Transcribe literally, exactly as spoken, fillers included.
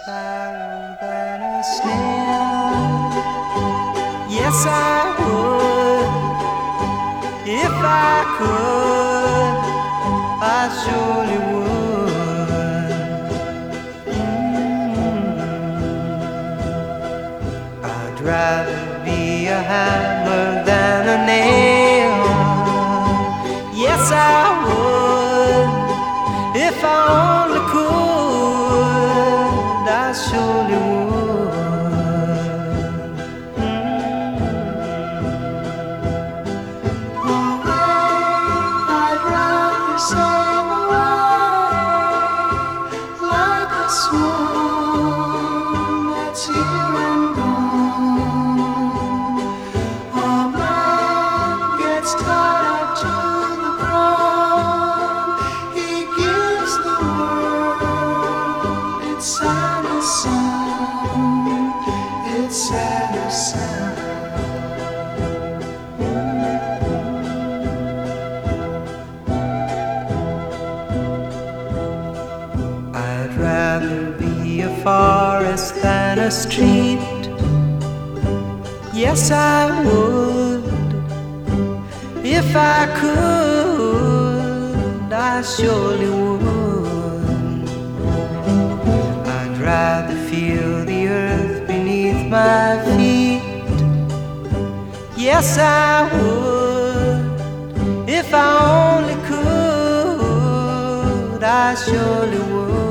sparrow than a snail. Yes, I would. If I could, I surely would. Mm-hmm. I'd rather be a hammer than a nail. Yes, I would. If I only could, I surely would. Sail away like a swan that's here and gone. A man gets tied to the ground. He gives the world its saddest sound, its saddest sound. I'd rather be a forest than a street. Yes, I would. If I could, I surely would. I'd rather feel the earth beneath my feet. Yes, I would. If I only could, I surely would.